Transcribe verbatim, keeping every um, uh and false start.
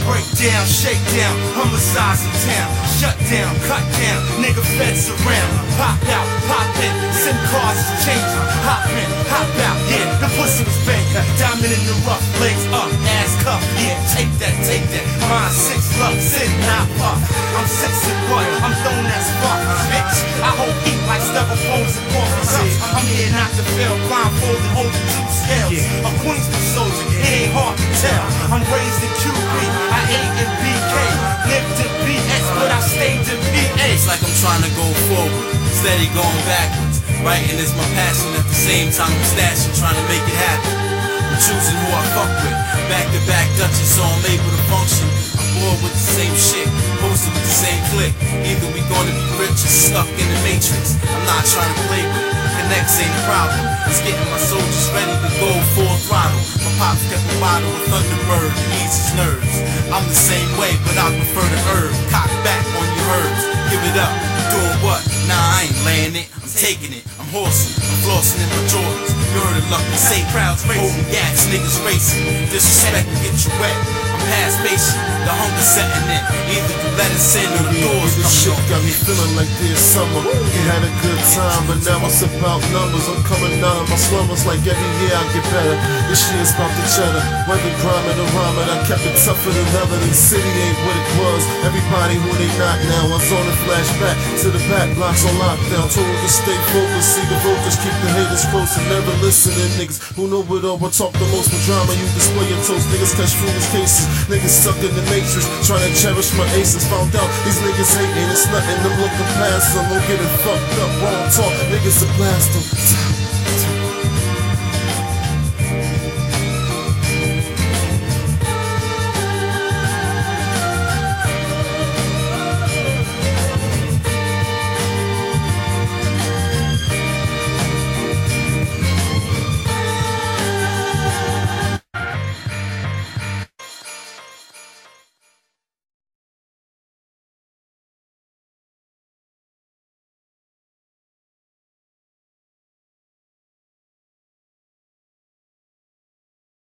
break down, shake down, homicides in town. Shut down, cut down, nigga feds around. Pop out, pop in, SIM cards is changing. Hop in, hop out, yeah, the pussy was banging. Diamond in the rough, legs up, ass cuff, yeah, take that, take that. Mine six lux, in, not puff. I'm six and what? I'm known as fuck, bitch. I hold heat like styrofoams and coffee cups. I'm here not to fail, blindfolded, holding two scales. A Queensbridge soldier, it ain't hard to tell. I'm raised in Q B, I ate in B K. Lived in B S, but I stayed in P A. It's like I'm trying to go forward, steady going backwards. Writing is my passion, at the same time I'm stashing, trying to make it happen. I'm choosing who I fuck with, back to back Dutchess, so I'm able to function. I'm bored with the same shit, posted with the same click. Either we gonna be rich or stuck in the matrix. I'm not trying to play with it, connects ain't a problem. It's getting my soldiers ready to go full throttle. My pops kept a bottle of Thunderbird to ease his nerves. I'm the same way, but I prefer the herb. Cock back on your herbs, give it up. Doing what? Nah, I ain't laying it, I'm taking it. I'm horsing, I'm flossing in my Jordans. You heard it, luck and say crowds holding gas, niggas racing. Disrespect will get you wet. I'm past patient, the hunger setting in. Either you let us in or the doors This shit coming got on. me feeling like this summer. You had a good time, but now it's about numbers. I'm coming down my slumbers like every year I get better. This year's about the cheddar, whether grime or rhyming. I kept it tougher than ever. The city ain't what it was. Everybody who they not now. I'm on a flashback to the back blocks on lockdown. Told to stay focused, see the focus, keep the haters close and never listening. Niggas who know it all, but talk the most with drama. You display your toast, niggas catch foolish cases. Niggas stuck in the matrix, trying to cherish my aces. Found out these niggas hating, it's nothing. I'm looking past them, don't get it fucked up. Wrong talk, niggas to blast them.